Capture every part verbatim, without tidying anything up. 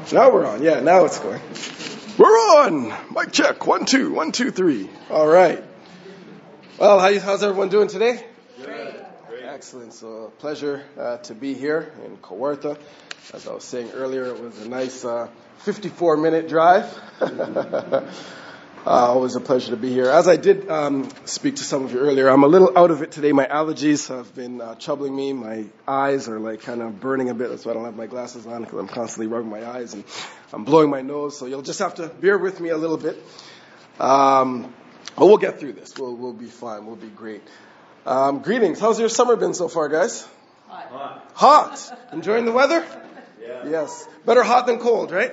Now we're on. Yeah, now it's going. We're on. Mic check. One, two, one, two, three. All right. Well, how, how's everyone doing today? Great. Great. Excellent. So, pleasure uh, to be here in Kawartha. As I was saying earlier, it was a nice uh, fifty-four minute drive. Uh, always a pleasure to be here. As I did um, speak to some of you earlier, I'm a little out of it today. My allergies have been uh, troubling me. My eyes are like kind of burning a bit. That's why I don't have my glasses on, because I'm constantly rubbing my eyes and I'm blowing my nose. So you'll just have to bear with me a little bit. Um, but we'll get through this. We'll we'll be fine. We'll be great. Um, greetings. How's your summer been so far, guys? Hot. Hot. Enjoying the weather? Yeah. Yes. Better hot than cold, right?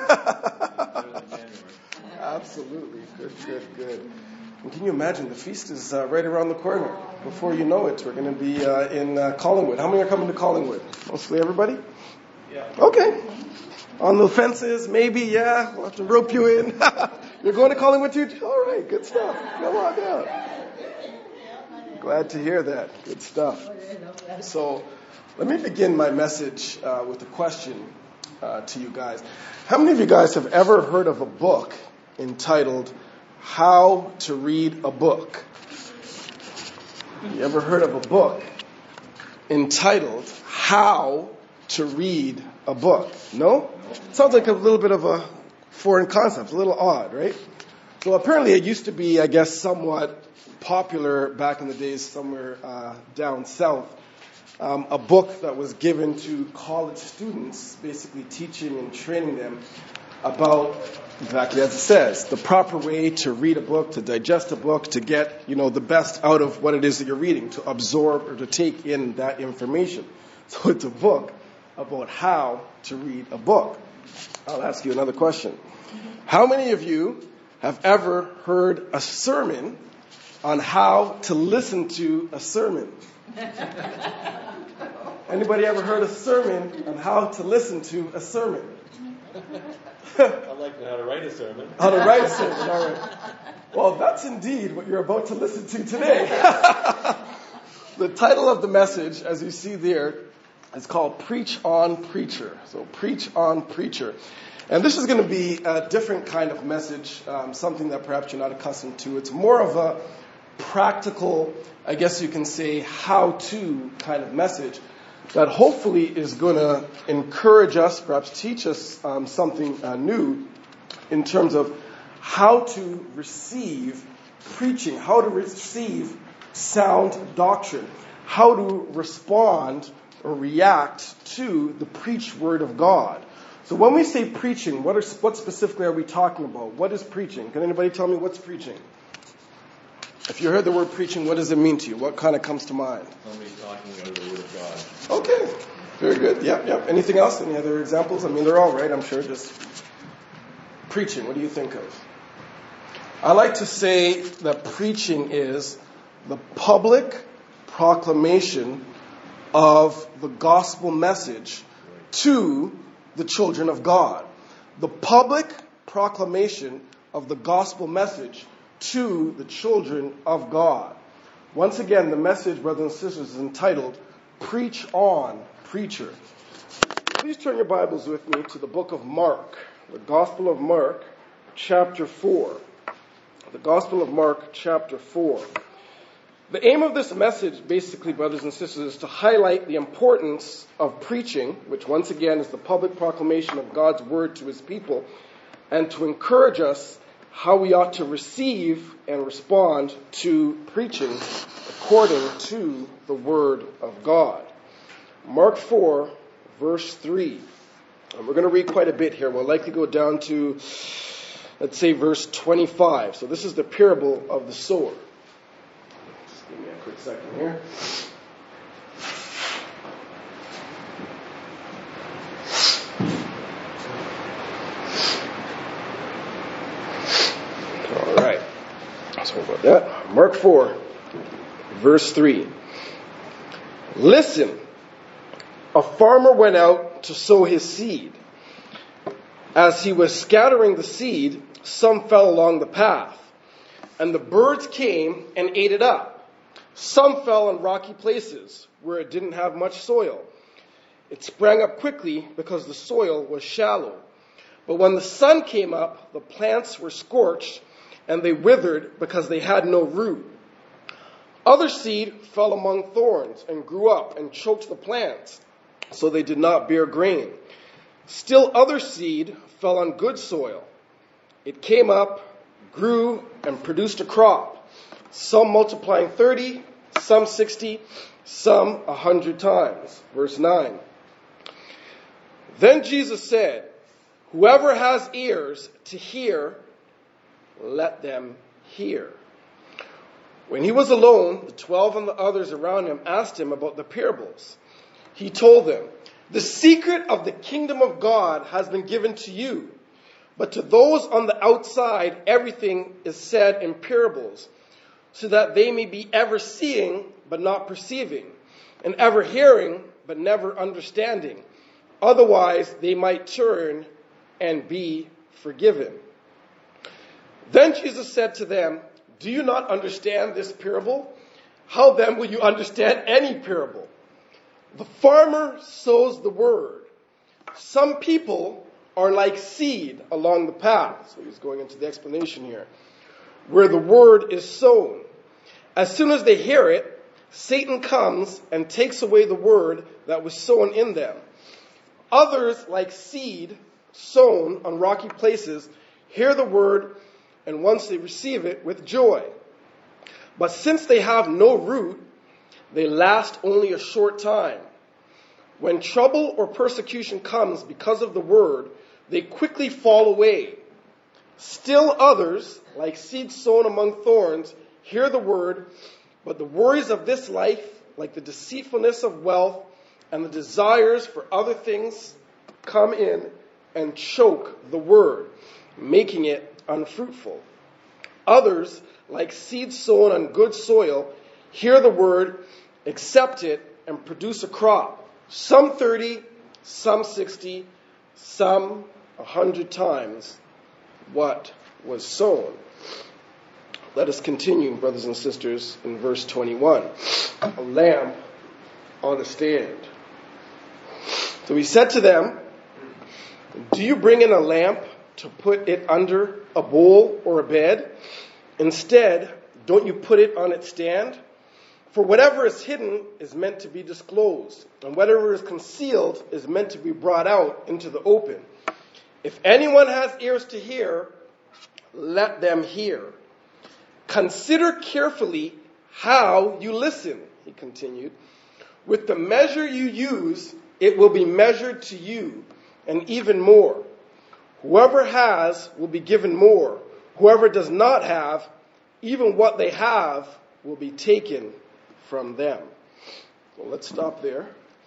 Absolutely. Good, good, good. And can you imagine? The feast is uh, right around the corner. Before you know it, we're going to be uh, in uh, Collingwood. How many are coming to Collingwood? Mostly everybody? Yeah. Okay. On the fences, maybe, yeah. We'll have to rope you in. You're going to Collingwood too? All right, good stuff. Come on down. Glad to hear that. Good stuff. So let me begin my message uh, with a question uh, to you guys. How many of you guys have ever heard of a book entitled How to Read a Book? You ever heard of a book entitled How to Read a Book? No? Sounds like a little bit of a foreign concept, a little odd, right? So apparently it used to be, I guess, somewhat popular back in the days somewhere uh, down south. Um, a book that was given to college students, basically teaching and training them about, exactly as it says, the proper way to read a book, to digest a book, to get, you know, the best out of what it is that you're reading, to absorb or to take in that information. So it's a book about how to read a book. I'll ask you another question. How many of you have ever heard a sermon on how to listen to a sermon? Anybody ever heard a sermon on how to listen to a sermon? I'd like to know how to write a sermon. How to write a sermon, all right. Well, that's indeed what you're about to listen to today. The title of the message, as you see there, is called Preach on Preacher. So, Preach on Preacher. And this is going to be a different kind of message, um, something that perhaps you're not accustomed to. It's more of a practical, I guess you can say, how-to kind of message that hopefully is going to encourage us, perhaps teach us um, something uh, new in terms of how to receive preaching, how to receive sound doctrine, how to respond or react to the preached word of God. So when we say preaching, what, are, what specifically are we talking about? What is preaching? Can anybody tell me what's preaching? If you heard the word preaching, what does it mean to you? What kind of comes to mind? Somebody talking out of the word of God. Okay. Very good. Yep, yep. Anything else? Any other examples? I mean, they're all right, I'm sure. Just preaching. What do you think of? I like to say that preaching is the public proclamation of the gospel message to the children of God. The public proclamation of the gospel message to the children of God. Once again, the message, brothers and sisters, is entitled Preach on Preacher. Please turn your Bibles with me to the book of Mark, the Gospel of Mark, chapter four. The Gospel of Mark, chapter four. The aim of this message, basically, brothers and sisters, is to highlight the importance of preaching, which once again is the public proclamation of God's word to his people, and to encourage us how we ought to receive and respond to preaching according to the word of God. Mark four, verse three. And we're going to read quite a bit here. We'll likely go down to, let's say, verse twenty-five. So this is the parable of the sower. Just give me a quick second here. All right. Sorry about that. Mark four, verse three. Listen, a farmer went out to sow his seed. As he was scattering the seed, some fell along the path, and the birds came and ate it up. Some fell on rocky places where it didn't have much soil. It sprang up quickly because the soil was shallow. But when the sun came up, the plants were scorched, and they withered because they had no root. Other seed fell among thorns and grew up and choked the plants, so they did not bear grain. Still other seed fell on good soil. It came up, grew, and produced a crop, some multiplying thirty, some sixty, some a hundred times. Verse nine. Then Jesus said, whoever has ears to hear, let them hear. When he was alone, the twelve and the others around him asked him about the parables. He told them, the secret of the kingdom of God has been given to you, but to those on the outside, everything is said in parables, so that they may be ever seeing, but not perceiving, and ever hearing, but never understanding. Otherwise, they might turn and be forgiven. Then Jesus said to them, do you not understand this parable? How then will you understand any parable? The farmer sows the word. Some people are like seed along the path. So he's going into the explanation here. Where the word is sown. As soon as they hear it, Satan comes and takes away the word that was sown in them. Others, like seed sown on rocky places, hear the word, and once they receive it, with joy. But since they have no root, they last only a short time. When trouble or persecution comes because of the word, they quickly fall away. Still others, like seed sown among thorns, hear the word, but the worries of this life, like the deceitfulness of wealth and the desires for other things, come in and choke the word, making it unfruitful. Others, like seed sown on good soil, hear the word, accept it, and produce a crop. Some thirty, some sixty, some a hundred times what was sown. Let us continue, brothers and sisters, in verse twenty-one. A lamp on a stand. So he said to them, do you bring in a lamp to put it under a bowl or a bed? Instead, don't you put it on its stand? For whatever is hidden is meant to be disclosed, and whatever is concealed is meant to be brought out into the open. If anyone has ears to hear, let them hear. Consider carefully how you listen, he continued. With the measure you use, it will be measured to you, and even more. Whoever has will be given more. Whoever does not have, even what they have will be taken from them. Well, let's stop there.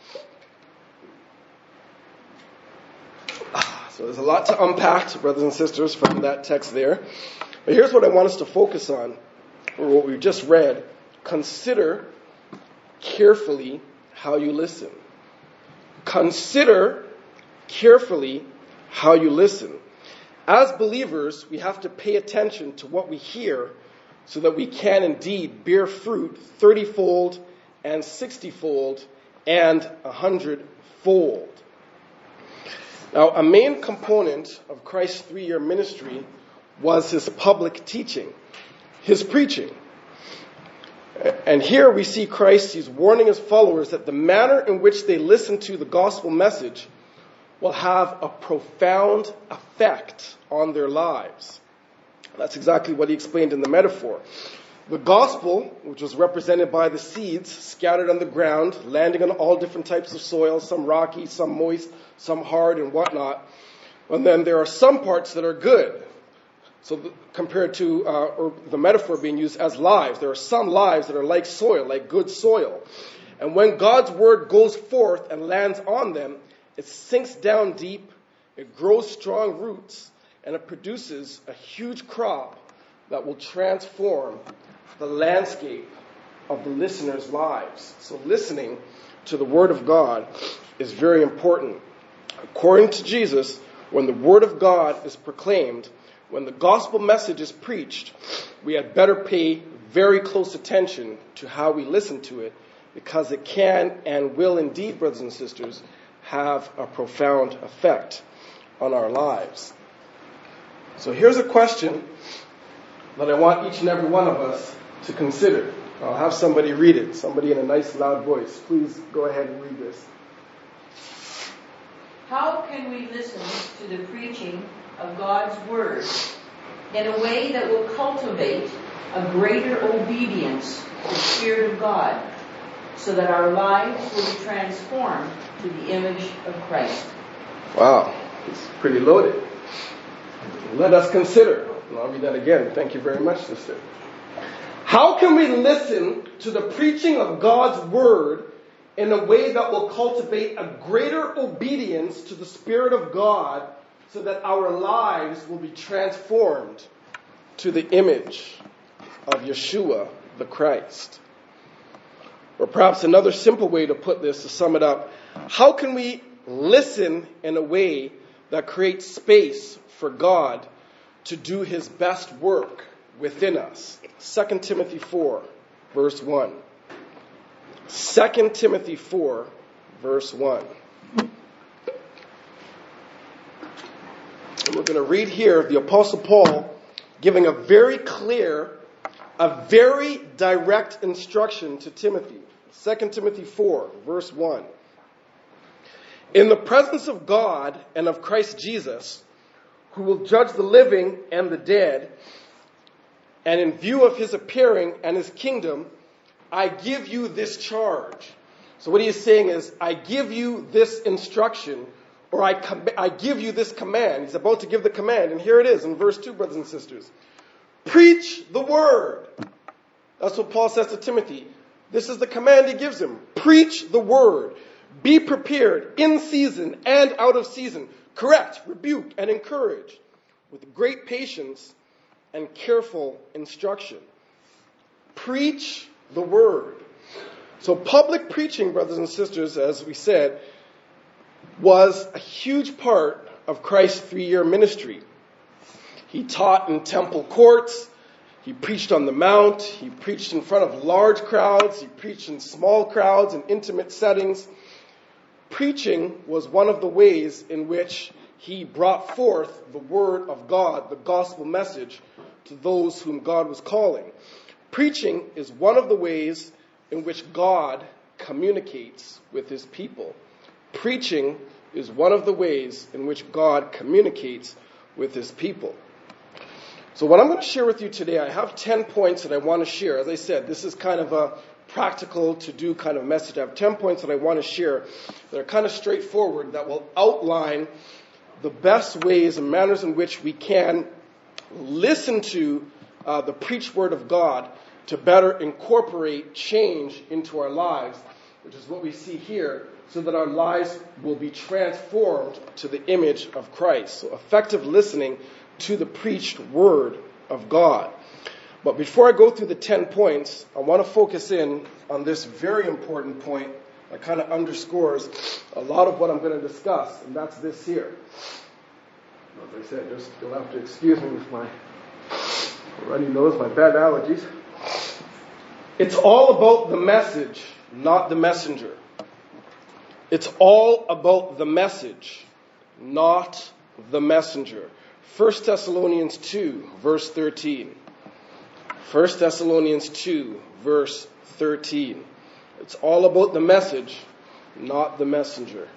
So there's a lot to unpack, brothers and sisters, from that text there. But here's what I want us to focus on, or what we just read. Consider carefully how you listen. Consider carefully how you listen. As believers, we have to pay attention to what we hear so that we can indeed bear fruit thirty-fold and sixty-fold and a hundred-fold. Now, a main component of Christ's three-year ministry was his public teaching, his preaching. And here we see Christ, he's warning his followers that the manner in which they listen to the gospel message will have a profound effect on their lives. That's exactly what he explained in the metaphor. The gospel, which was represented by the seeds scattered on the ground, landing on all different types of soil, some rocky, some moist, some hard, and whatnot. And then there are some parts that are good. So the, compared to, uh, or the metaphor being used as lives, there are some lives that are like soil, like good soil. And when God's word goes forth and lands on them, it sinks down deep, it grows strong roots, and it produces a huge crop that will transform the landscape of the listeners' lives. So listening to the Word of God is very important. According to Jesus, when the Word of God is proclaimed, when the gospel message is preached, we had better pay very close attention to how we listen to it, because it can and will indeed, brothers and sisters, have a profound effect on our lives. So here's a question that I want each and every one of us to consider. I'll have somebody read it, somebody in a nice loud voice. Please go ahead and read this. How can we listen to the preaching of God's Word in a way that will cultivate a greater obedience to the Spirit of God, so that our lives will be transformed to the image of Christ? Wow, it's pretty loaded. Let us consider. And I'll read that again. Thank you very much, sister. How can we listen to the preaching of God's Word in a way that will cultivate a greater obedience to the Spirit of God, so that our lives will be transformed to the image of Yeshua the Christ? Or perhaps another simple way to put this, to sum it up, how can we listen in a way that creates space for God to do His best work within us? Second Timothy four, verse one. Second Timothy four, verse one. And we're going to read here the Apostle Paul giving a very clear, a very direct instruction to Timothy. Second Timothy four, verse one. In the presence of God and of Christ Jesus, who will judge the living and the dead, and in view of His appearing and His kingdom, I give you this charge. So what he is saying is, I give you this instruction, or I, com- I give you this command. He's about to give the command, and here it is in verse two, brothers and sisters. Preach the word. That's what Paul says to Timothy. This is the command he gives him. Preach the word. Be prepared in season and out of season. Correct, rebuke, and encourage with great patience and careful instruction. Preach the word. So public preaching, brothers and sisters, as we said, was a huge part of Christ's three-year ministry. He taught in temple courts. He preached on the Mount. He preached in front of large crowds. He preached in small crowds and intimate settings. Preaching was one of the ways in which he brought forth the word of God, the gospel message, to those whom God was calling. Preaching is one of the ways in which God communicates with His people. Preaching is one of the ways in which God communicates with His people. So what I'm going to share with you today, I have ten points that I want to share. As I said, this is kind of a practical to-do kind of message. I have ten points that I want to share that are kind of straightforward, that will outline the best ways and manners in which we can listen to uh, the preached word of God to better incorporate change into our lives, which is what we see here, so that our lives will be transformed to the image of Christ. So effective listening to the preached word of God. But before I go through the ten points, I want to focus in on this very important point that kind of underscores a lot of what I'm going to discuss, and that's this here. As I said, just you'll have to excuse me with my runny nose, my bad allergies. It's all about the message, not the messenger. It's all about the message, not the messenger. First Thessalonians two, verse thirteen. First Thessalonians two, verse thirteen. It's all about the message, not the messenger.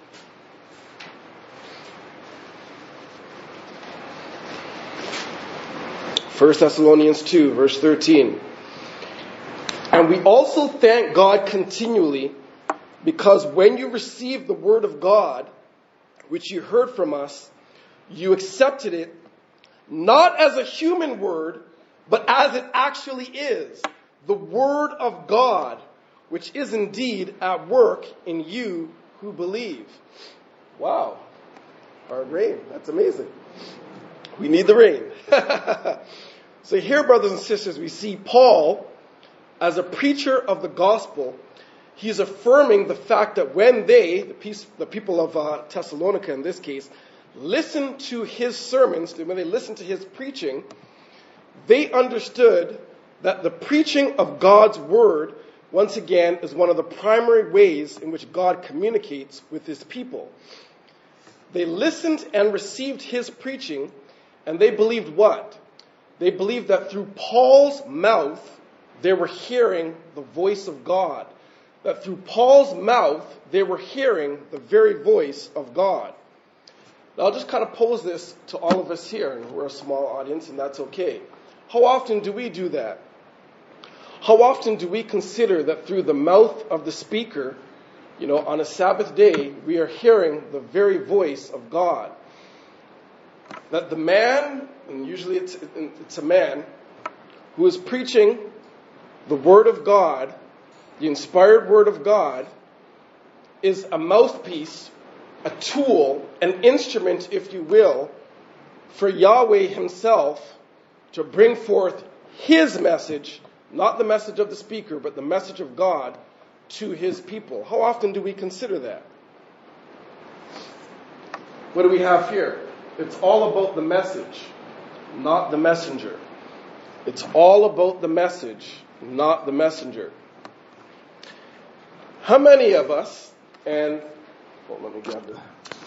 First Thessalonians two, verse thirteen. And we also thank God continually, because when you received the word of God, which you heard from us, you accepted it not as a human word, but as it actually is, the word of God, which is indeed at work in you who believe. Wow. Hard rain. That's amazing. We need the rain. So here, brothers and sisters, we see Paul, as a preacher of the gospel, he's affirming the fact that when they, the, peace, the people of uh, Thessalonica in this case, listened to his sermons, when they listened to his preaching, they understood that the preaching of God's word, once again, is one of the primary ways in which God communicates with His people. They listened and received his preaching, and they believed what? They believed that through Paul's mouth, they were hearing the voice of God. That through Paul's mouth, they were hearing the very voice of God. Now, I'll just kind of pose this to all of us here, and we're a small audience, and that's okay. How often do we do that? How often do we consider that through the mouth of the speaker, you know, on a Sabbath day, we are hearing the very voice of God? That the man, and usually it's, it's a man, who is preaching the Word of God, the inspired Word of God, is a mouthpiece, a tool, an instrument, if you will, for Yahweh himself to bring forth his message, not the message of the speaker, but the message of God to his people. How often do we consider that? What do we have here? It's all about the message, not the messenger. It's all about the message, not the messenger. How many of us, and well, let me grab it.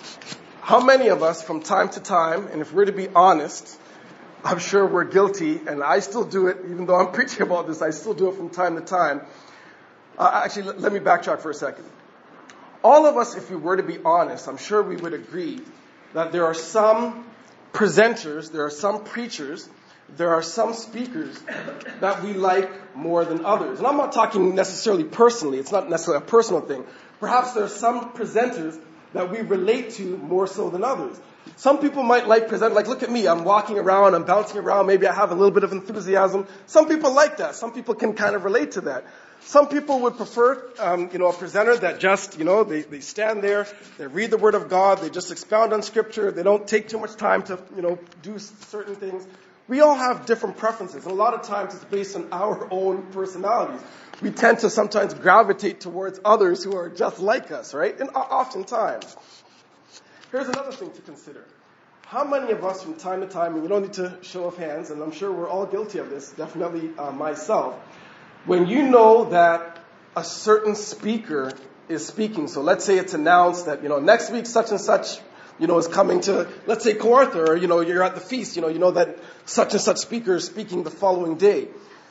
How many of us from time to time, and if we're to be honest, I'm sure we're guilty, and I still do it, even though I'm preaching about this, I still do it from time to time. Uh, actually, let, let me backtrack for a second. All of us, if we were to be honest, I'm sure we would agree that there are some presenters, there are some preachers, there are some speakers that we like more than others. And I'm not talking necessarily personally. It's not necessarily a personal thing. Perhaps there are some presenters that we relate to more so than others. Some people might like present, like look at me, I'm walking around, I'm bouncing around, maybe I have a little bit of enthusiasm. Some people like that. Some people can kind of relate to that. Some people would prefer, um, you know, a presenter that just, you know, they, they stand there, they read the Word of God, they just expound on Scripture, they don't take too much time to, you know, do certain things. We all have different preferences, and a lot of times it's based on our own personalities. We tend to sometimes gravitate towards others who are just like us, right? And oftentimes. Here's another thing to consider. How many of us from time to time, and we don't need to show of hands, and I'm sure we're all guilty of this, definitely uh, myself, when you know that a certain speaker is speaking, so let's say it's announced that, you know, next week such and such, you know, is coming to, let's say, Kawartha, or, you know, you're at the feast, you know, you know that such and such speaker is speaking the following day.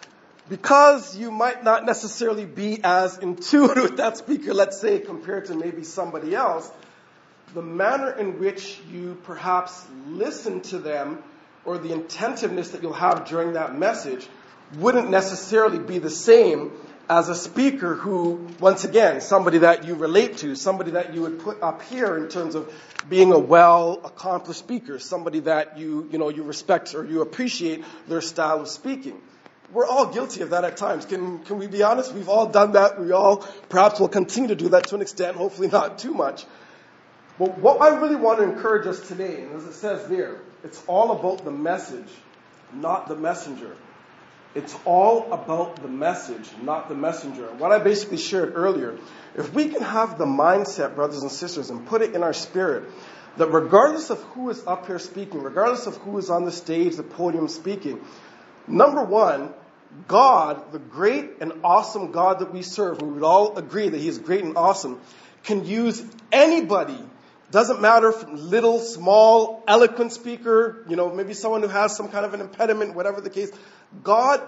Because you might not necessarily be as in tune with that speaker, let's say, compared to maybe somebody else, the manner in which you perhaps listen to them or the attentiveness that you'll have during that message wouldn't necessarily be the same as a speaker who, once again, somebody that you relate to, somebody that you would put up here in terms of being a well-accomplished speaker, somebody that you, you know, you respect or you appreciate their style of speaking. We're all guilty of that at times. Can, can we be honest? We've all done that. We all perhaps will continue to do that to an extent, hopefully not too much. But what I really want to encourage us today, and as it says there, it's all about the message, not the messenger. It's all about the message, not the messenger. And what I basically shared earlier, if we can have the mindset, brothers and sisters, and put it in our spirit, that regardless of who is up here speaking, regardless of who is on the stage, the podium speaking, number one, God, the great and awesome God that we serve, we would all agree that He is great and awesome, can use anybody. Doesn't matter from little, small, eloquent speaker, you know, maybe someone who has some kind of an impediment, whatever the case. God,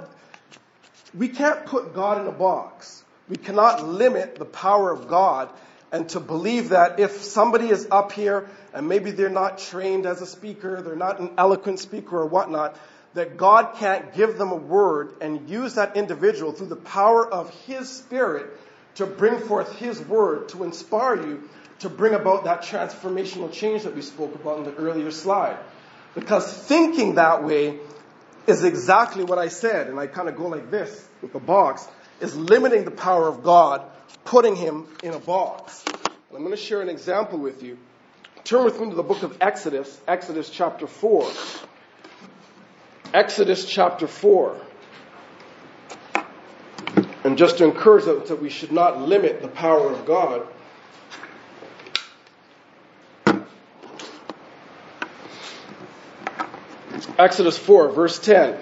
we can't put God in a box. We cannot limit the power of God, and to believe that if somebody is up here and maybe they're not trained as a speaker, they're not an eloquent speaker or whatnot, that God can't give them a word and use that individual through the power of His Spirit to bring forth His word, to inspire you, to bring about that transformational change that we spoke about in the earlier slide. Because thinking that way is exactly what I said, and I kind of go like this with a box, is limiting the power of God, putting Him in a box. And I'm going to share an example with you. Turn with me to the book of Exodus, Exodus chapter four. Exodus chapter four. And just to encourage us that we should not limit the power of God. Exodus four, verse ten.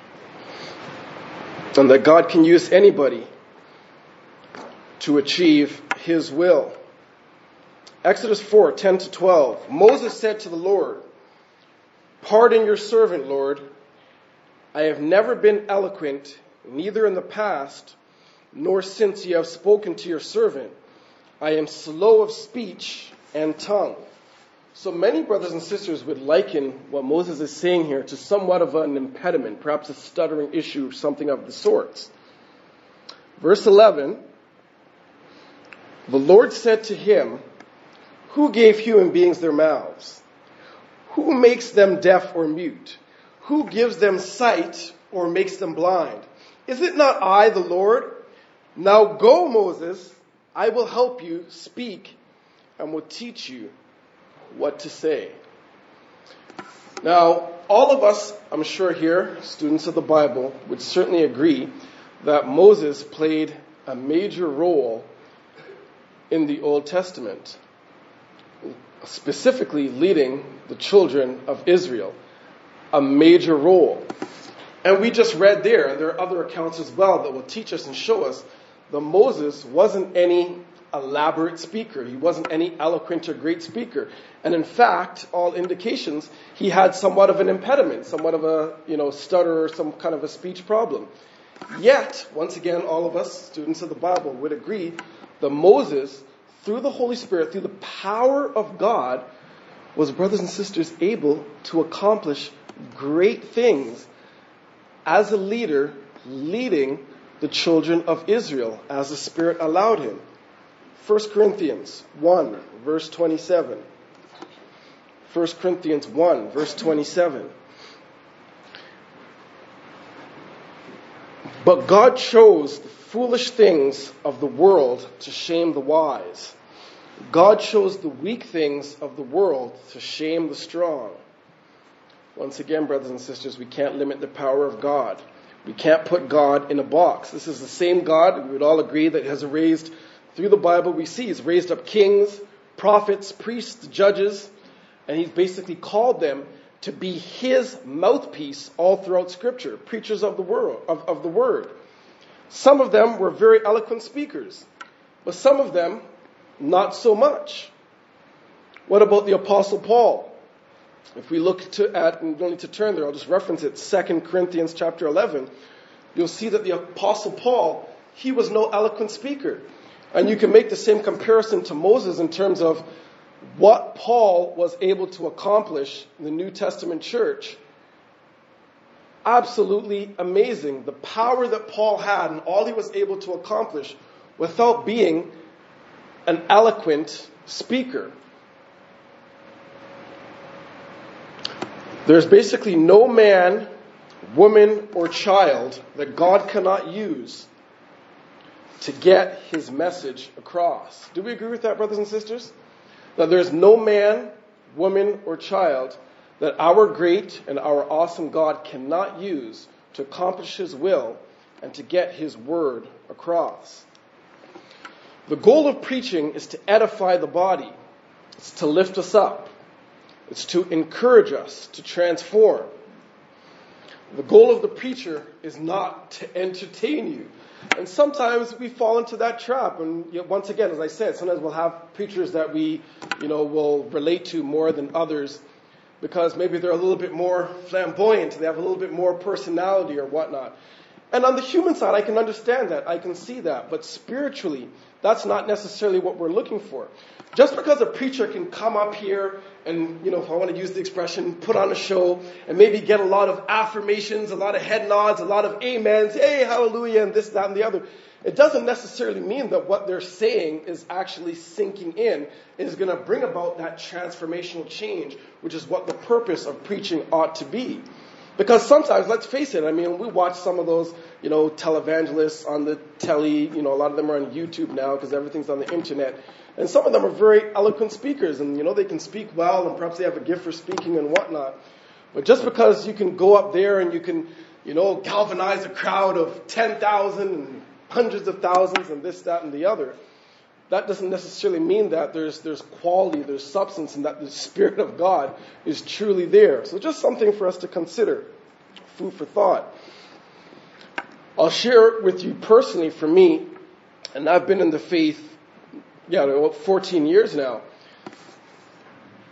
And that God can use anybody to achieve His will. Exodus four, ten to twelve. Moses said to the Lord, "Pardon your servant, Lord. I have never been eloquent, neither in the past, nor since you have spoken to your servant. I am slow of speech and tongue." So many brothers and sisters would liken what Moses is saying here to somewhat of an impediment, perhaps a stuttering issue, something of the sorts. Verse eleven, the Lord said to him, "Who gave human beings their mouths? Who makes them deaf or mute? Who gives them sight or makes them blind? Is it not I, the Lord? Now go, Moses, I will help you speak and will teach you what to say." Now, all of us, I'm sure here, students of the Bible, would certainly agree that Moses played a major role in the Old Testament, specifically leading the children of Israel. A major role. And we just read there, and there are other accounts as well that will teach us and show us that Moses wasn't any elaborate speaker. He wasn't any eloquent or great speaker. And in fact, all indications, he had somewhat of an impediment, somewhat of a, you know, stutter or some kind of a speech problem. Yet, once again, all of us, students of the Bible, would agree that Moses, through the Holy Spirit, through the power of God, was, brothers and sisters, able to accomplish great things as a leader leading the children of Israel as the Spirit allowed him. First Corinthians one, verse twenty-seven. First Corinthians one, verse twenty-seven. "But God chose the foolish things of the world to shame the wise. God chose the weak things of the world to shame the strong." Once again, brothers and sisters, we can't limit the power of God. We can't put God in a box. This is the same God, we would all agree, that has raised, through the Bible we see, he's raised up kings, prophets, priests, judges, and he's basically called them to be his mouthpiece all throughout Scripture, preachers of the world, of, of the Word. Some of them were very eloquent speakers, but some of them not so much. What about the Apostle Paul? If we look to, at, and you don't need to turn there, I'll just reference it, Second Corinthians chapter eleven, you'll see that the Apostle Paul, he was no eloquent speaker. And you can make the same comparison to Moses in terms of what Paul was able to accomplish in the New Testament church. Absolutely amazing. The power that Paul had and all he was able to accomplish without being an eloquent speaker. There's basically no man, woman, or child that God cannot use to get his message across. Do we agree with that, brothers and sisters? That there's no man, woman, or child that our great and our awesome God cannot use to accomplish his will and to get his word across. The goal of preaching is to edify the body. It's to lift us up. It's to encourage us, to transform. The goal of the preacher is not to entertain you. And sometimes we fall into that trap. And once again, as I said, sometimes we'll have preachers that we, you know, will relate to more than others because maybe they're a little bit more flamboyant. They have a little bit more personality or whatnot. And on the human side, I can understand that. I can see that. But spiritually, that's not necessarily what we're looking for. Just because a preacher can come up here and, you know, if I want to use the expression, put on a show and maybe get a lot of affirmations, a lot of head nods, a lot of amens, hey, hallelujah, and this, that, and the other. It doesn't necessarily mean that what they're saying is actually sinking in. It is going to bring about that transformational change, which is what the purpose of preaching ought to be. Because sometimes, let's face it, I mean, we watch some of those, you know, televangelists on the telly, you know, a lot of them are on YouTube now because everything's on the internet. And some of them are very eloquent speakers and, you know, they can speak well and perhaps they have a gift for speaking and whatnot. But just because you can go up there and you can, you know, galvanize a crowd of ten thousand and hundreds of thousands and this, that, and the other, that doesn't necessarily mean that there's there's quality, there's substance, and that the Spirit of God is truly there. So just something for us to consider, food for thought. I'll share with you personally, for me, and I've been in the faith, yeah, fourteen years now.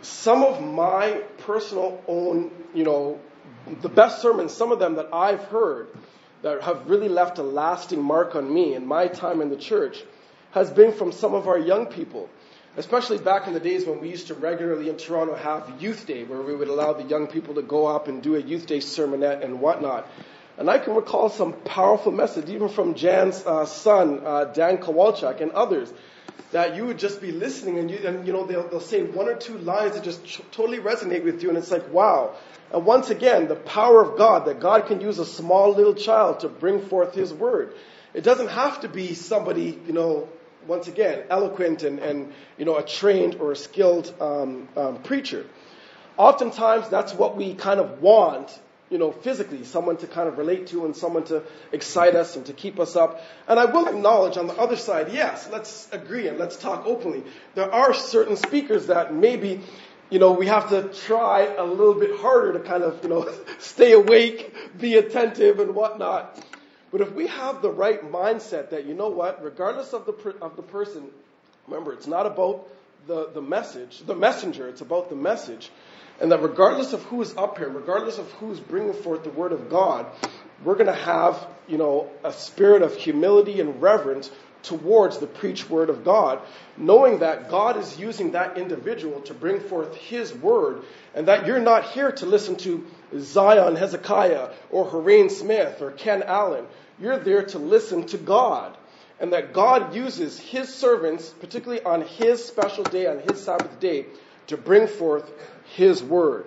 some of my personal own, you know, the best sermons, some of them that I've heard that have really left a lasting mark on me in my time in the church has been from some of our young people, especially back in the days when we used to regularly in Toronto have Youth Day, where we would allow the young people to go up and do a Youth Day sermonette and whatnot. And I can recall some powerful messages, even from Jan's uh, son, uh, Dan Kowalczak, and others, that you would just be listening, and you, and, you know, they'll, they'll say one or two lines that just ch- totally resonate with you, and it's like, wow. And once again, the power of God, that God can use a small little child to bring forth His word. It doesn't have to be somebody, you know, once again, eloquent and, and you know, a trained or a skilled um, um, preacher. Oftentimes, that's what we kind of want, you know, physically, someone to kind of relate to and someone to excite us and to keep us up. And I will acknowledge on the other side, yes, let's agree and let's talk openly. There are certain speakers that maybe, you know, we have to try a little bit harder to kind of, you know, stay awake, be attentive and whatnot. But if we have the right mindset that, you know what, regardless of the per, of the person, remember, it's not about the, the message, the messenger, it's about the message. And that regardless of who is up here, regardless of who's bringing forth the word of God, we're going to have, you know, a spirit of humility and reverence towards the preached word of God, knowing that God is using that individual to bring forth His word, and that you're not here to listen to Zion Hezekiah or Horain Smith or Ken Allen. You're there to listen to God, and that God uses His servants, particularly on His special day, on His Sabbath day, to bring forth His word.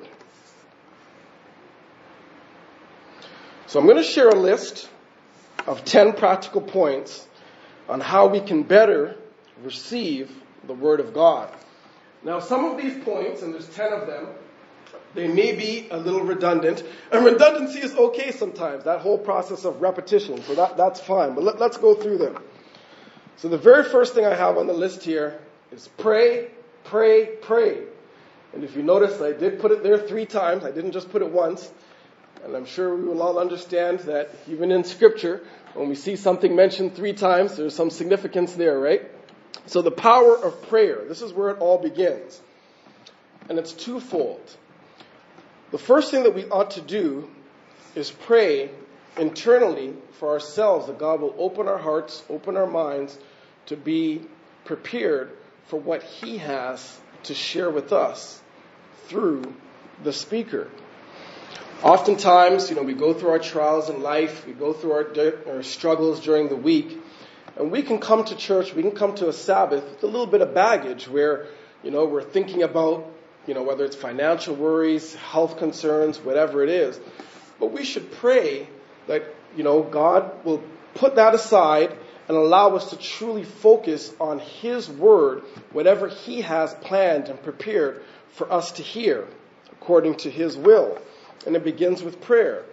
So I'm going to share a list of ten practical points on how we can better receive the word of God. Now, some of these points, and there's ten of them, they may be a little redundant. And redundancy is okay sometimes, that whole process of repetition. So that, that's fine. But let, let's go through them. So the very first thing I have on the list here is pray, pray, pray. And if you notice, I did put it there three times. I didn't just put it once. And I'm sure we will all understand that even in Scripture, when we see something mentioned three times, there's some significance there, right? So the power of prayer, this is where it all begins. And it's twofold. The first thing that we ought to do is pray internally for ourselves, that God will open our hearts, open our minds to be prepared for what He has to share with us through the speaker. Oftentimes, you know, we go through our trials in life, we go through our, our struggles during the week, and we can come to church, we can come to a Sabbath with a little bit of baggage where, you know, we're thinking about, you know, whether it's financial worries, health concerns, whatever it is. But we should pray that, you know, God will put that aside and allow us to truly focus on His word, whatever He has planned and prepared for us to hear, according to His will. And it begins with prayer.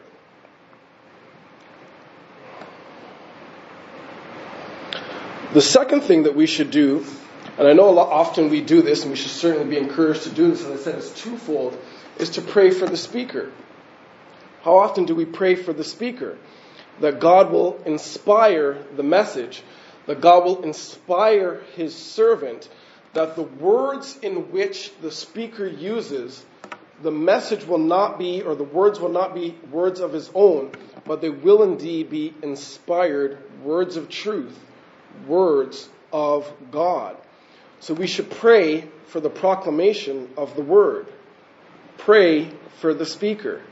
The second thing that we should do, and I know a lot, often we do this, and we should certainly be encouraged to do this, as I said, it's twofold, is to pray for the speaker. How often do we pray for the speaker? That God will inspire the message, that God will inspire His servant, that the words in which the speaker uses, the message will not be, or the words will not be words of his own, but they will indeed be inspired words of truth, words of God. So we should pray for the proclamation of the word. Pray for the speaker.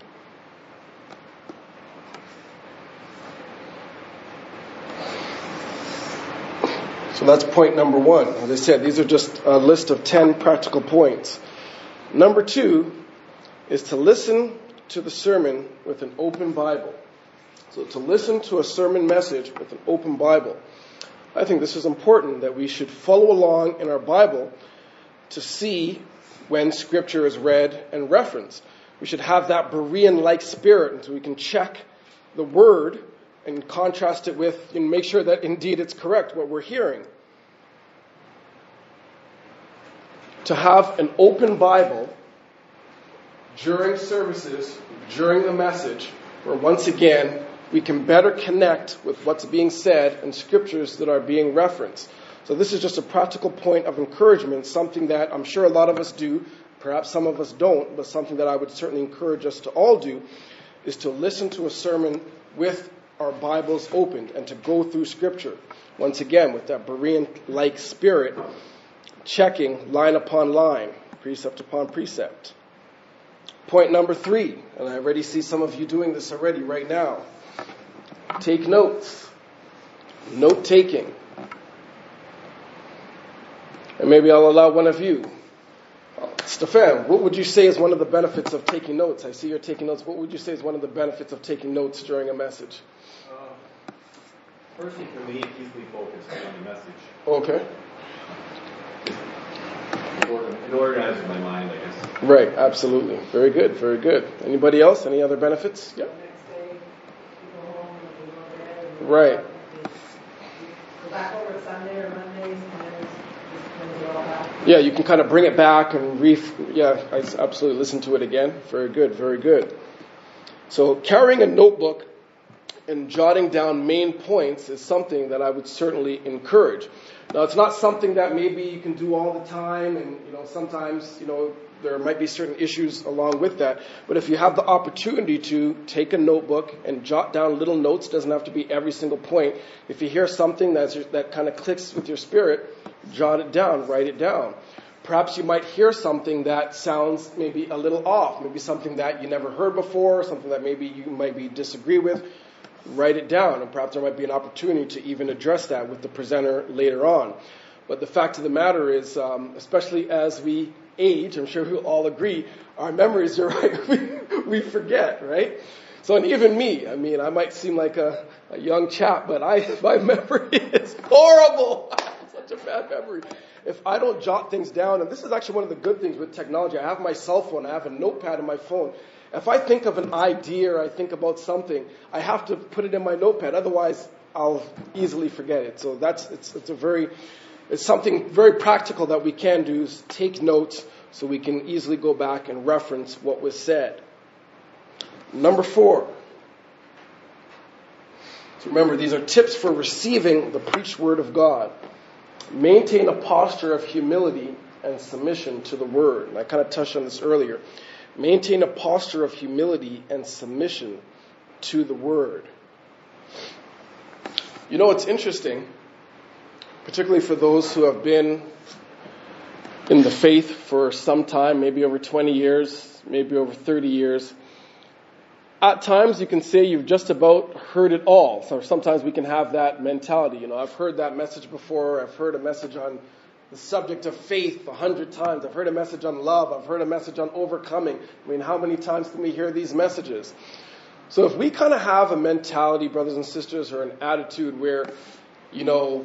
So that's point number one. As I said, these are just a list of ten practical points. Number two is to listen to the sermon with an open Bible. So to listen to a sermon message with an open Bible. I think this is important, that we should follow along in our Bible to see when Scripture is read and referenced. We should have that Berean-like spirit until we can check the Word and contrast it with, and make sure that indeed it's correct what we're hearing. To have an open Bible during services, during the message, where once again we can better connect with what's being said and scriptures that are being referenced. So this is just a practical point of encouragement, something that I'm sure a lot of us do perhaps some of us don't, but something that I would certainly encourage us to all do, is to listen to a sermon with our Bibles opened and to go through Scripture. Once again, with that Berean-like spirit, checking line upon line, precept upon precept. Point number three, and I already see some of you doing this already right now. Take notes. Note-taking. And maybe I'll allow one of you. Stefan, what would you say is one of the benefits of taking notes? I see you're taking notes. What would you say is one of the benefits of taking notes during a message? Uh, personally, for me, it keeps me focused on the message. Okay. It, organ- it organizes my mind, I guess. Right, absolutely. Very good, very good. Anybody else? Any other benefits? Yeah. Next day, you go home and you go to bed. And you Right. Go back over Sunday or Mondays, and then it's just going to be all back. Yeah, you can kind of bring it back and re. Yeah, I absolutely listen to it again. Very good, very good. So carrying a notebook and jotting down main points is something that I would certainly encourage. Now, it's not something that maybe you can do all the time, and you know sometimes you know there might be certain issues along with that. But if you have the opportunity to take a notebook and jot down little notes, doesn't have to be every single point. If you hear something that's, that kind of clicks with your spirit, jot it down, write it down. Perhaps you might hear something that sounds maybe a little off, maybe something that you never heard before, something that maybe you might be disagree with. Write it down, and perhaps there might be an opportunity to even address that with the presenter later on. But the fact of the matter is, um, especially as we age, I'm sure we'll all agree, our memories are right, we, we forget, right? So, and even me, I mean, I might seem like a, a young chap, but I my memory is horrible. Such a bad memory. If I don't jot things down, and this is actually one of the good things with technology, I have my cell phone, I have a notepad in my phone. If I think of an idea or I think about something, I have to put it in my notepad. Otherwise, I'll easily forget it. So that's it's it's a very it's something very practical that we can do is take notes so we can easily go back and reference what was said. Number four. So remember, these are tips for receiving the preached word of God. Maintain a posture of humility and submission to the word. And I kind of touched on this earlier. Maintain a posture of humility and submission to the word. You know, it's interesting, particularly for those who have been in the faith for some time, maybe over twenty years, maybe over thirty years. At times you can say you've just about heard it all. So sometimes we can have that mentality. You know, I've heard that message before. I've heard a message on the subject of faith a hundred times. I've heard a message on love. I've heard a message on overcoming. I mean, how many times can we hear these messages? So if we kind of have a mentality, brothers and sisters, or an attitude where, you know,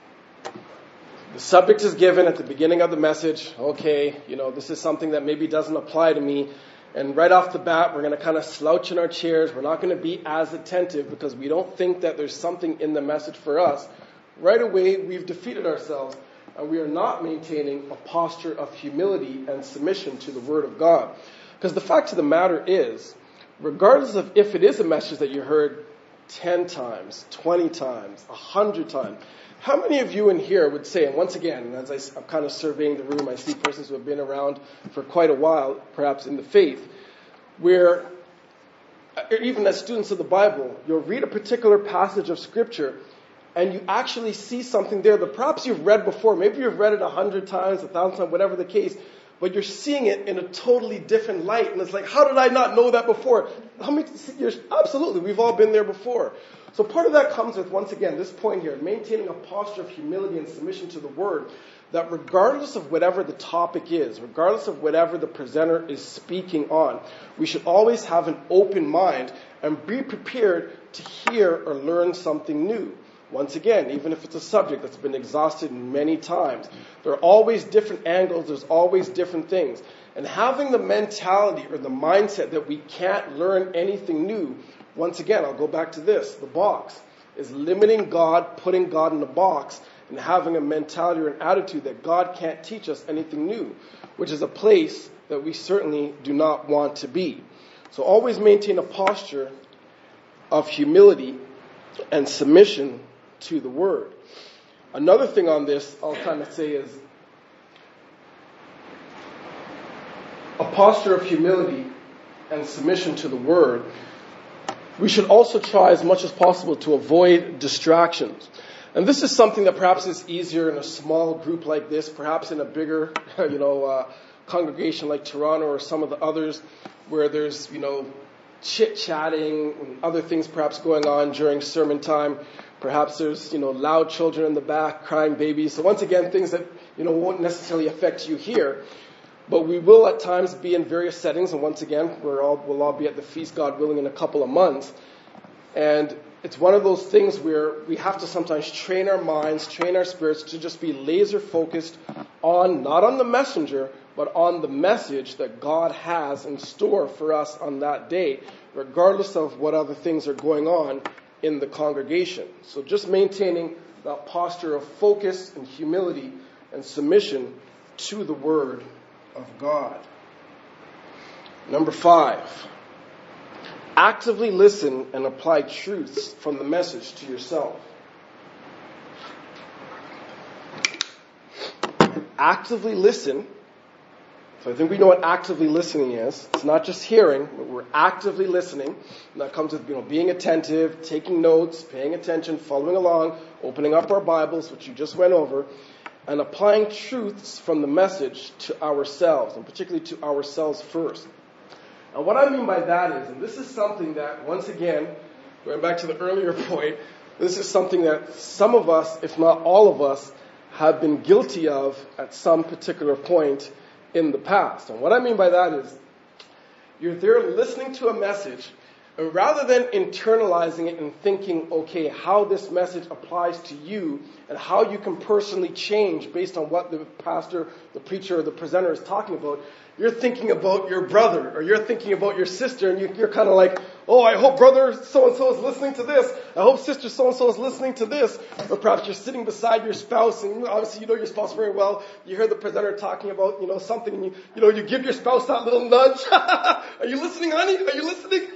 the subject is given at the beginning of the message, okay, you know, this is something that maybe doesn't apply to me, and right off the bat, we're going to kind of slouch in our chairs. We're not going to be as attentive because we don't think that there's something in the message for us. Right away, we've defeated ourselves. And we are not maintaining a posture of humility and submission to the Word of God. Because the fact of the matter is, regardless of if it is a message that you heard ten times, twenty times, one hundred times, how many of you in here would say, and once again, as I, I'm kind of surveying the room, I see persons who have been around for quite a while, perhaps in the faith, where, even as students of the Bible, you'll read a particular passage of Scripture, and you actually see something there that perhaps you've read before. Maybe you've read it a hundred times, a thousand times, whatever the case. But you're seeing it in a totally different light. And it's like, how did I not know that before? How many, you're, absolutely, we've all been there before. So part of that comes with, once again, this point here, maintaining a posture of humility and submission to the Word, that regardless of whatever the topic is, regardless of whatever the presenter is speaking on, we should always have an open mind and be prepared to hear or learn something new. Once again, even if it's a subject that's been exhausted many times, there are always different angles, there's always different things. And having the mentality or the mindset that we can't learn anything new, once again, I'll go back to this, the box, is limiting God, putting God in a box, and having a mentality or an attitude that God can't teach us anything new, which is a place that we certainly do not want to be. So always maintain a posture of humility and submission to the Word. Another thing on this I'll kind of say is, a posture of humility and submission to the Word, we should also try as much as possible to avoid distractions. And this is something that perhaps is easier in a small group like this, perhaps in a bigger, you know, uh, congregation like Toronto or some of the others where there's, you know, chit-chatting and other things perhaps going on during sermon time. Perhaps there's, you know, loud children in the back, crying babies. So once again, things that, you know, won't necessarily affect you here. But we will at times be in various settings. And once again, we're all, we'll all be at the feast, God willing, in a couple of months. And it's one of those things where we have to sometimes train our minds, train our spirits to just be laser focused on, not on the messenger, but on the message that God has in store for us on that day, regardless of what other things are going on in the congregation. So just maintaining that posture of focus and humility and submission to the Word of God. Number five, actively listen and apply truths from the message to yourself. Actively listen. So I think we know what actively listening is. It's not just hearing, but we're actively listening. And that comes with, you know, being attentive, taking notes, paying attention, following along, opening up our Bibles, which you just went over, and applying truths from the message to ourselves, and particularly to ourselves first. And what I mean by that is, and this is something that, once again, going back to the earlier point, this is something that some of us, if not all of us, have been guilty of at some particular point in the past. And what I mean by that is, you're there listening to a message, and rather than internalizing it and thinking, okay, how this message applies to you and how you can personally change based on what the pastor, the preacher, or the presenter is talking about, you're thinking about your brother or you're thinking about your sister, and you, you're kind of like, oh, I hope brother so-and-so is listening to this. I hope sister so-and-so is listening to this. Or perhaps you're sitting beside your spouse, and obviously you know your spouse very well. You hear the presenter talking about, you know, something, and you, you know, you give your spouse that little nudge. Are you listening, honey? Are you listening?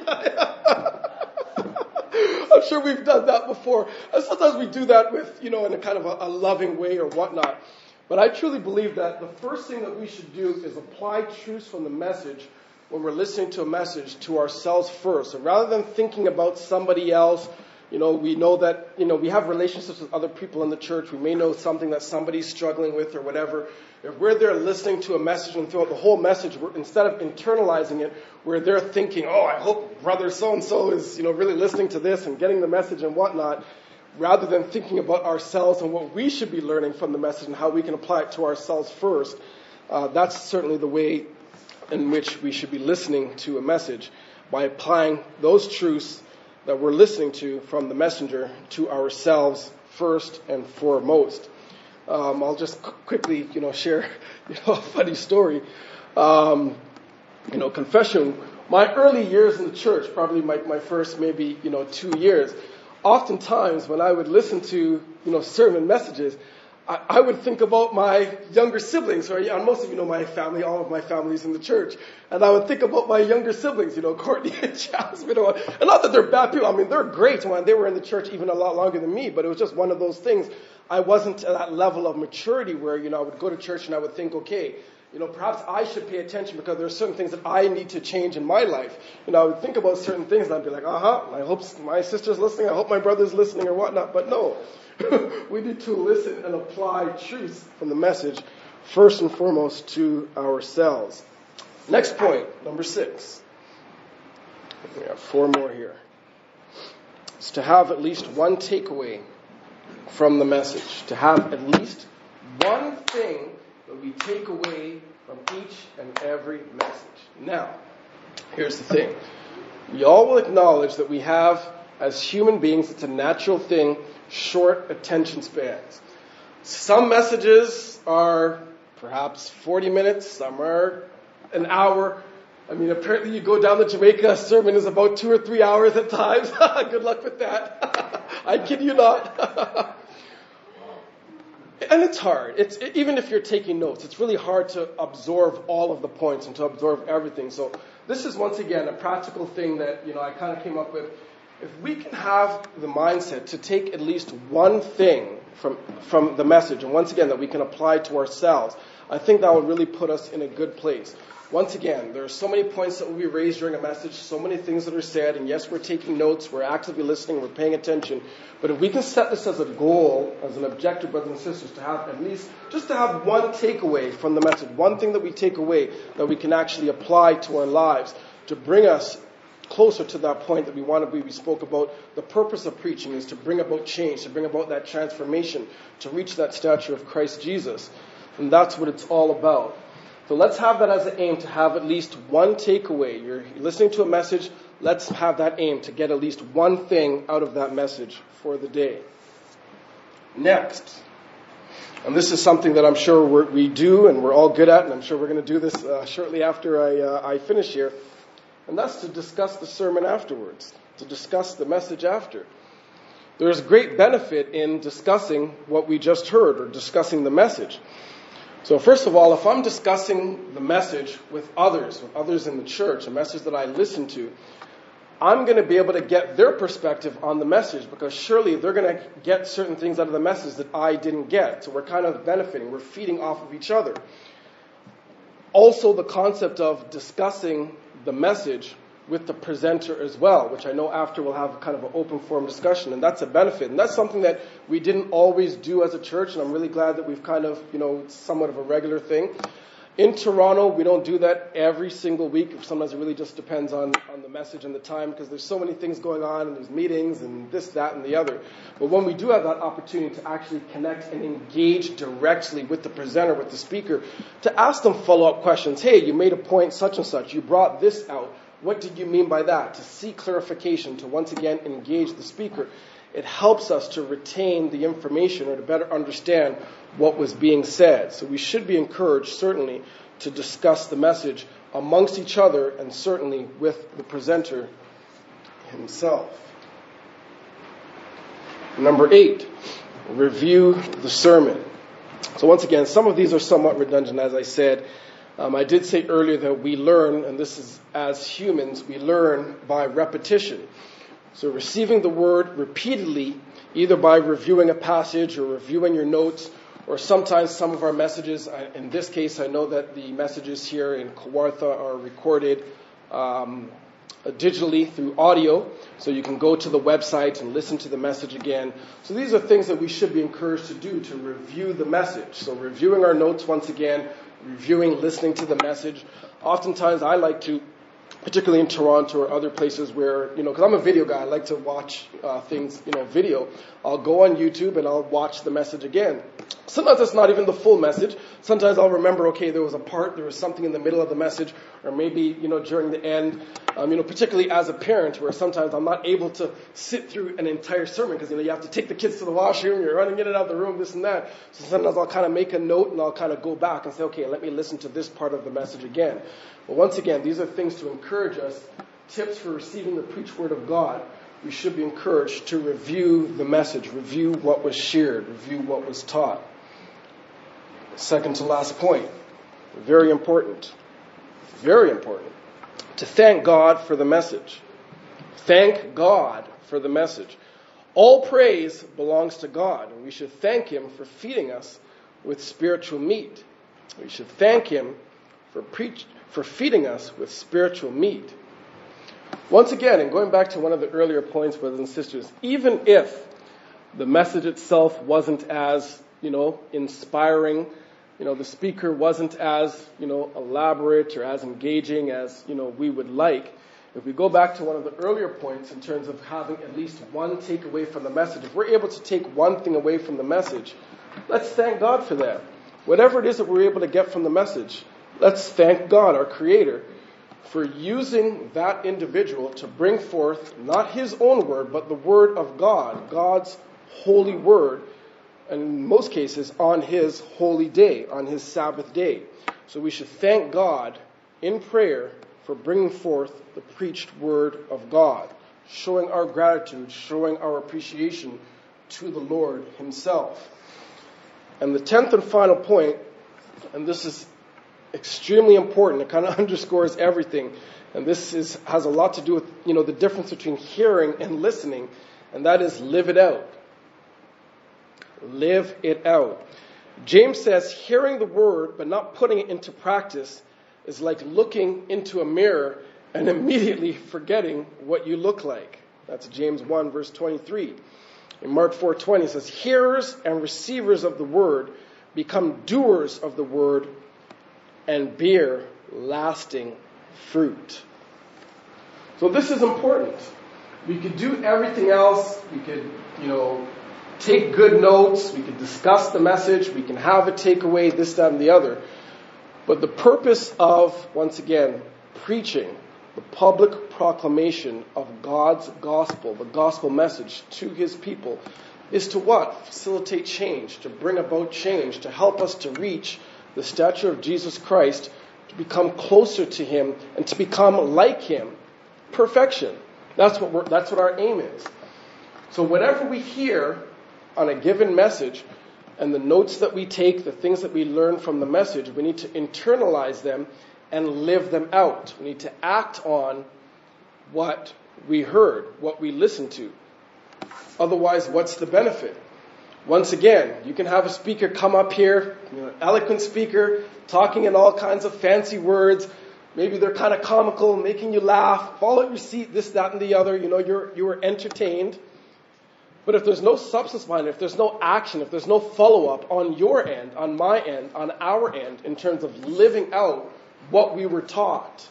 I'm sure we've done that before. And sometimes we do that with, you know, in a kind of a, a loving way or whatnot. But I truly believe that the first thing that we should do is apply truths from the message when we're listening to a message to ourselves first. So rather than thinking about somebody else, you know, we know that, you know, we have relationships with other people in the church. We may know something that somebody's struggling with or whatever. If we're there listening to a message and throughout the whole message, we're, instead of internalizing it, we're there thinking, oh, I hope brother so-and-so is, you know, really listening to this and getting the message and whatnot, rather than thinking about ourselves and what we should be learning from the message and how we can apply it to ourselves first. Uh, that's certainly the way in which we should be listening to a message, by applying those truths that we're listening to from the messenger to ourselves first and foremost. Um, I'll just qu- quickly, you know, share, you know, a funny story. Um, you know, confession. My early years in the church, probably my, my first maybe, you know, two years, oftentimes when I would listen to, you know, sermon messages, I, I would think about my younger siblings, or and most of you know my family, all of my family's in the church, and I would think about my younger siblings, you know, Courtney and Jasmine, and not that they're bad people. I mean, they're great when they were in the church even a lot longer than me, but it was just one of those things. I wasn't at that level of maturity where, you know, I would go to church and I would think, okay, you know, perhaps I should pay attention because there are certain things that I need to change in my life. You know, I would think about certain things and I'd be like, uh-huh, I hope my sister's listening, I hope my brother's listening or whatnot. But no, we need to listen and apply truth from the message first and foremost to ourselves. Next point, number six. We have four more here. It's to have at least one takeaway from the message. To have at least one thing that we take away from each and every message. Now, here's the thing. We all will acknowledge that we have, as human beings, it's a natural thing, short attention spans. Some messages are perhaps forty minutes, some are an hour. I mean, apparently you go down to Jamaica, a sermon is about two or three hours at times. Good luck with that. I kid you not. And it's hard. It's even if you're taking notes, it's really hard to absorb all of the points and to absorb everything. So this is once again a practical thing that, you know, I kind of came up with. If we can have the mindset to take at least one thing from, from the message, and once again, that we can apply to ourselves, I think that will really put us in a good place. Once again, there are so many points that will be raised during a message, so many things that are said, and yes, we're taking notes, we're actively listening, we're paying attention, but if we can set this as a goal, as an objective, brothers and sisters, to have at least, just to have one takeaway from the message, one thing that we take away that we can actually apply to our lives to bring us closer to that point that we want to be. We spoke about the purpose of preaching is to bring about change, to bring about that transformation, to reach that stature of Christ Jesus. And that's what it's all about. So let's have that as an aim, to have at least one takeaway. You're listening to a message, let's have that aim to get at least one thing out of that message for the day. Next, and this is something that I'm sure we're, we do and we're all good at, and I'm sure we're going to do this uh, shortly after I, uh, I finish here, and that's to discuss the sermon afterwards, to discuss the message after. There's great benefit in discussing what we just heard, or discussing the message. So first of all, if I'm discussing the message with others, with others in the church, a message that I listen to, I'm going to be able to get their perspective on the message, because surely they're going to get certain things out of the message that I didn't get. So we're kind of benefiting. We're feeding off of each other. Also, the concept of discussing the message with the presenter as well, which I know after we'll have kind of an open forum discussion, and that's a benefit. And that's something that we didn't always do as a church, and I'm really glad that we've kind of, you know, somewhat of a regular thing. In Toronto, we don't do that every single week. Sometimes it really just depends on, on the message and the time, because there's so many things going on, and there's meetings and this, that, and the other. But when we do have that opportunity to actually connect and engage directly with the presenter, with the speaker, to ask them follow-up questions. Hey, you made a point such and such. You brought this out. What did you mean by that? To seek clarification, to once again engage the speaker. It helps us to retain the information, or to better understand what was being said. So we should be encouraged, certainly, to discuss the message amongst each other, and certainly with the presenter himself. Number eight, review the sermon. So once again, some of these are somewhat redundant, as I said. Um, I did say earlier that we learn, and this is as humans, we learn by repetition. So receiving the word repeatedly, either by reviewing a passage or reviewing your notes, or sometimes some of our messages, in this case I know that the messages here in Kawartha are recorded um, digitally through audio, so you can go to the website and listen to the message again. So these are things that we should be encouraged to do, to review the message. So reviewing our notes once again, reviewing, listening to the message. Oftentimes I like to, particularly in Toronto or other places where, you know, because I'm a video guy, I like to watch uh, things, you know, video. I'll go on YouTube and I'll watch the message again. Sometimes it's not even the full message. Sometimes I'll remember, okay, there was a part, there was something in the middle of the message, or maybe, you know, during the end. Um, you know, particularly as a parent, where sometimes I'm not able to sit through an entire sermon because, you know, you have to take the kids to the washroom, you're running in and out of the room, this and that. So sometimes I'll kind of make a note and I'll kind of go back and say, okay, let me listen to this part of the message again. But once again, these are things to encourage us, tips for receiving the preached word of God. We should be encouraged to review the message, review what was shared, review what was taught. Second to last point, very important, very important, to thank God for the message. Thank God for the message. All praise belongs to God, and we should thank Him for feeding us with spiritual meat. We should thank Him for preach, for feeding us with spiritual meat. Once again, and going back to one of the earlier points, brothers and sisters, even if the message itself wasn't as, you know, inspiring, you know, the speaker wasn't as, you know, elaborate or as engaging as, you know, we would like, if we go back to one of the earlier points in terms of having at least one takeaway from the message, if we're able to take one thing away from the message, let's thank God for that. Whatever it is that we're able to get from the message, let's thank God, our Creator, for using that individual to bring forth not his own word, but the word of God, God's holy word, and in most cases on his holy day, on his Sabbath day. So we should thank God in prayer for bringing forth the preached word of God, showing our gratitude, showing our appreciation to the Lord himself. And the tenth and final point, and this is extremely important, it kind of underscores everything, and this is has a lot to do with, you know, the difference between hearing and listening, and that is live it out. Live it out. James says hearing the word but not putting it into practice is like looking into a mirror and immediately forgetting what you look like. That's James one, verse twenty-three. In Mark four twenty, it says, hearers and receivers of the word become doers of the word and bear lasting fruit. So this is important. We could do everything else. We could, you know, take good notes. We could discuss the message. We can have a takeaway, this, that, and the other. But the purpose of, once again, preaching, the public proclamation of God's gospel, the gospel message to his people, is to what? Facilitate change, to bring about change, to help us to reach the stature of Jesus Christ, to become closer to him, and to become like him. Perfection. That's what we're, that's what our aim is. So whatever we hear on a given message, and the notes that we take, the things that we learn from the message, we need to internalize them and live them out. We need to act on what we heard, what we listened to. Otherwise, what's the benefit? Once again, you can have a speaker come up here, you know, an eloquent speaker, talking in all kinds of fancy words. Maybe they're kind of comical, making you laugh, fall at your seat, this, that, and the other. You know, you're you were entertained. But if there's no substance behind it, if there's no action, if there's no follow-up on your end, on my end, on our end, in terms of living out what we were taught,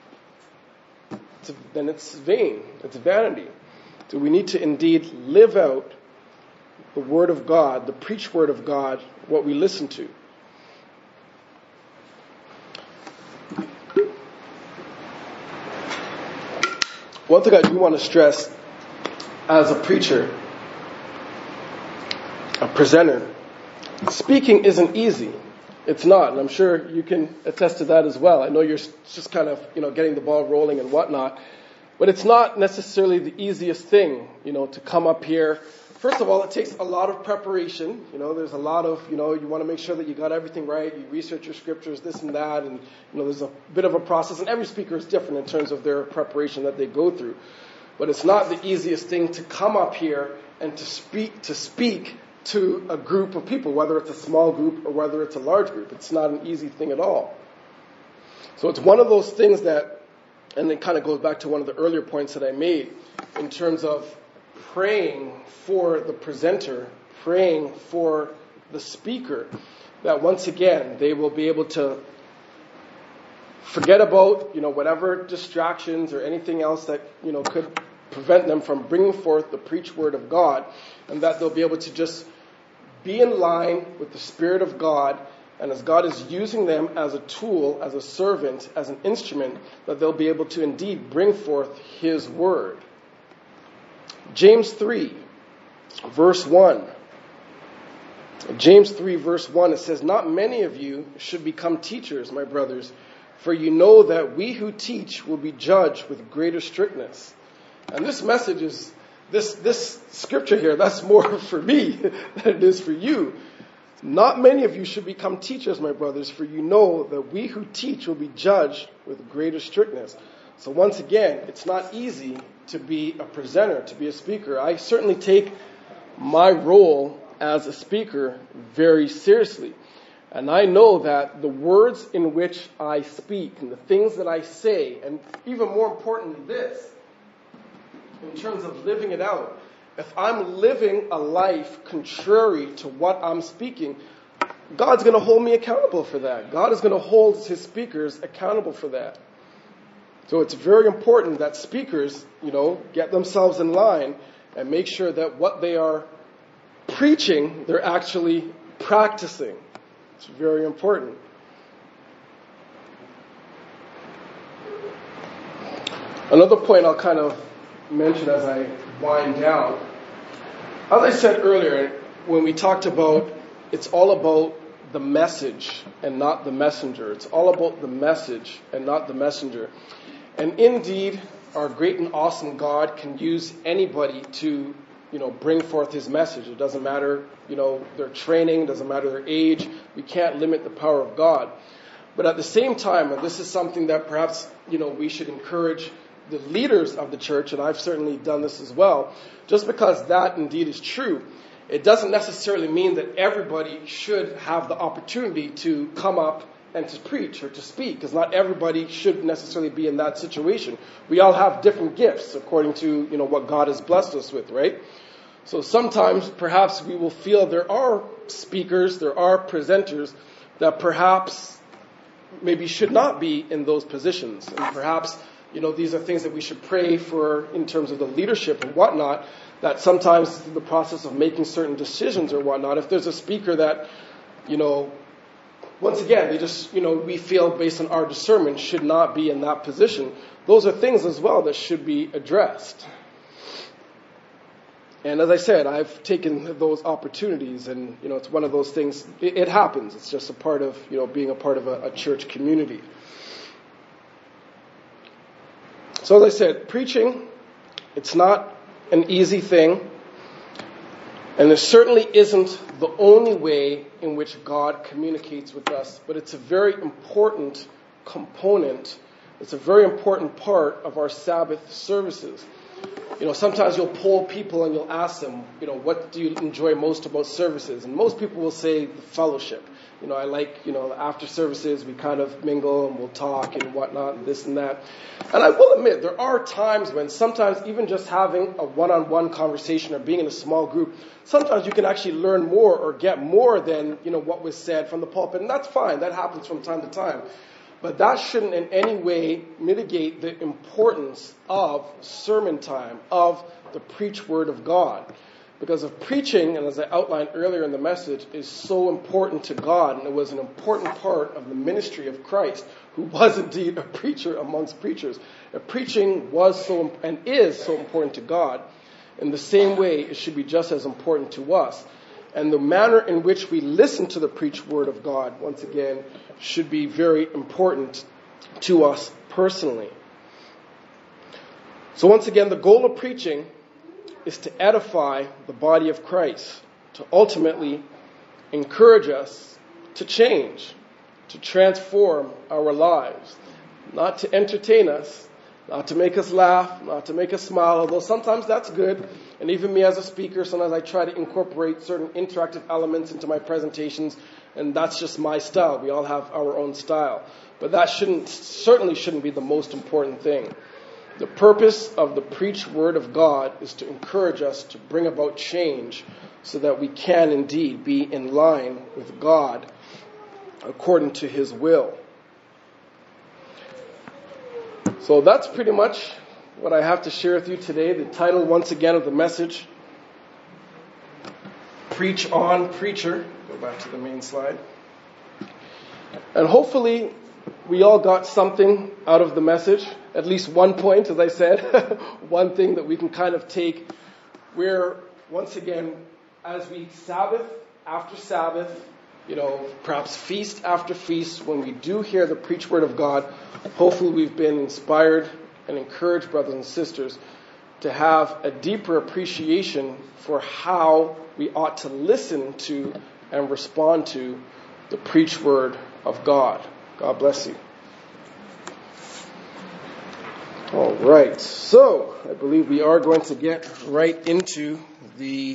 then it's vain. It's vanity. So we need to indeed live out the Word of God, the preached Word of God, what we listen to. One thing I do want to stress as a preacher, a presenter, speaking isn't easy. It's not, and I'm sure you can attest to that as well. I know you're just kind of, you know, getting the ball rolling and whatnot, but it's not necessarily the easiest thing, you know, to come up here. First of all, it takes a lot of preparation. You know, there's a lot of, you know, you want to make sure that you got everything right. You research your scriptures, this and that, and, you know, there's a bit of a process, and every speaker is different in terms of their preparation that they go through. But it's not the easiest thing to come up here and to speak, to speak to a group of people, whether it's a small group or whether it's a large group. It's not an easy thing at all. So it's one of those things that, and it kind of goes back to one of the earlier points that I made in terms of praying for the presenter, praying for the speaker, that once again they will be able to forget about, you know, whatever distractions or anything else that, you know, could prevent them from bringing forth the preached word of God, and that they'll be able to just be in line with the Spirit of God, and as God is using them as a tool, as a servant, as an instrument, that they'll be able to indeed bring forth His word. James three, verse one. James three, verse one, it says, "Not many of you should become teachers, my brothers, for you know that we who teach will be judged with greater strictness." And this message is, this, this scripture here, that's more for me than it is for you. "Not many of you should become teachers, my brothers, for you know that we who teach will be judged with greater strictness." So once again, it's not easy to be a presenter, to be a speaker. I certainly take my role as a speaker very seriously. And I know that the words in which I speak and the things that I say, and even more importantly this, in terms of living it out, if I'm living a life contrary to what I'm speaking, God's going to hold me accountable for that. God is going to hold His speakers accountable for that. So it's very important that speakers, you know, get themselves in line and make sure that what they are preaching, they're actually practicing. It's very important. Another point I'll kind of mention as I wind down. As I said earlier, when we talked about, it's all about the message and not the messenger. It's all about the message and not the messenger. And indeed, our great and awesome God can use anybody to, you know, bring forth His message. It doesn't matter, you know, their training, doesn't matter their age. We can't limit the power of God. But at the same time, and this is something that perhaps, you know, we should encourage the leaders of the church, and I've certainly done this as well, just because that indeed is true, it doesn't necessarily mean that everybody should have the opportunity to come up and to preach or to speak, because not everybody should necessarily be in that situation. We all have different gifts according to, you know, what God has blessed us with, right? So sometimes perhaps we will feel there are speakers, there are presenters that perhaps maybe should not be in those positions. And perhaps, you know, these are things that we should pray for in terms of the leadership and whatnot, that sometimes through the process of making certain decisions or whatnot, if there's a speaker that, you know, once again, they just, you know, we feel based on our discernment should not be in that position, those are things as well that should be addressed. And as I said, I've taken those opportunities, and, you know, it's one of those things, it, it happens. It's just a part of, you know, being a part of a, a church community. So as I said, preaching, it's not an easy thing. And it certainly isn't the only way in which God communicates with us, but it's a very important component. It's a very important part of our Sabbath services. You know, sometimes you'll poll people and you'll ask them, you know, what do you enjoy most about services? And most people will say the fellowship. You know, I like, you know, after services, we kind of mingle and we'll talk and whatnot and this and that. And I will admit, there are times when sometimes even just having a one-on-one conversation or being in a small group, sometimes you can actually learn more or get more than, you know, what was said from the pulpit. And that's fine. That happens from time to time. But that shouldn't in any way mitigate the importance of sermon time, of the preached word of God. Because of preaching, and as I outlined earlier in the message, is so important to God, and it was an important part of the ministry of Christ, who was indeed a preacher amongst preachers. And preaching was so and is so important to God. In the same way, it should be just as important to us. And the manner in which we listen to the preached word of God, once again, should be very important to us personally. So once again, the goal of preaching is to edify the body of Christ, to ultimately encourage us to change, to transform our lives, not to entertain us, not to make us laugh, not to make us smile, although sometimes that's good. And even me as a speaker, sometimes I try to incorporate certain interactive elements into my presentations, and that's just my style. We all have our own style. But that shouldn't, certainly shouldn't be the most important thing. The purpose of the preached word of God is to encourage us to bring about change so that we can indeed be in line with God according to His will. So that's pretty much what I have to share with you today. The title, once again, of the message, Preach On, Preacher. Go back to the main slide. And hopefully we all got something out of the message, at least one point, as I said, one thing that we can kind of take where, once again, as we Sabbath after Sabbath, you know, perhaps feast after feast, when we do hear the preached word of God, hopefully we've been inspired and encouraged, brothers and sisters, to have a deeper appreciation for how we ought to listen to and respond to the preached word of God. God bless you. All right. So, I believe we are going to get right into the